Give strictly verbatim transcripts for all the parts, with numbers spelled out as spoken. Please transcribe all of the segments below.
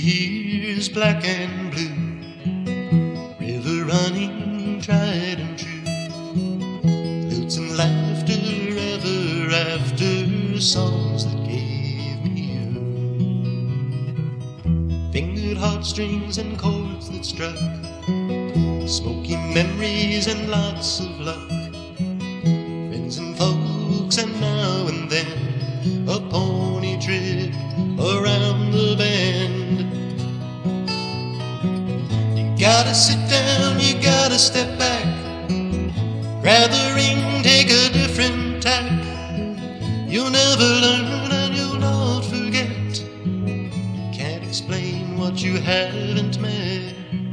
years black and blue, river running tried and true, lilt and laughter ever after, songs that gave me you. Fingered heartstrings and chords that struck, smoky memories and lots of luck, friends and folks and now and then a pony trip around the bend. You gotta sit down, you gotta step back, grab the ring, take a different tack. You'll never learn and you'll not forget. You can't explain what you haven't met.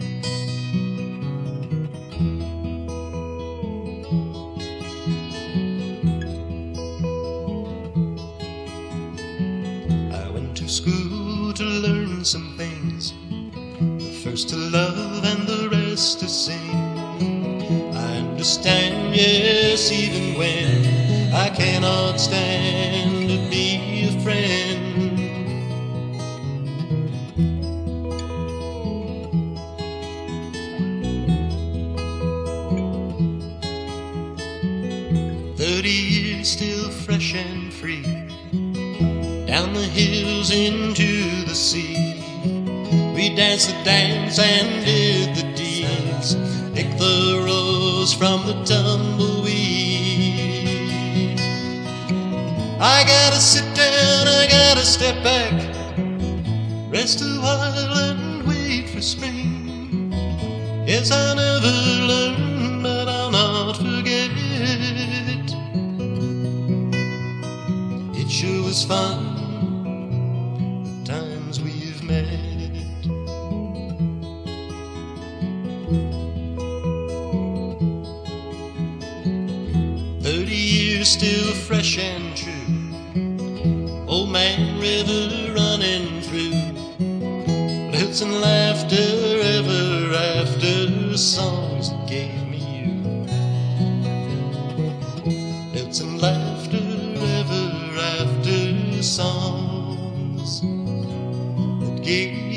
To school to learn some things, the first to love and the rest to sing. I understand, yes, even when I cannot stand to be a friend. Thirty years still fresh and free, down the hills into the sea. We danced the dance and did the deeds, picked the rose from the tumbleweed. I gotta sit down, I gotta step back, rest a while and wait for spring. Yes, I never learned, but I'll not forget. It sure was fun, times we've met. Thirty years still fresh and true, old man river running through, lilt and laughter ever after, songs that gave me you. Lilt and laughter ever after, songs that gave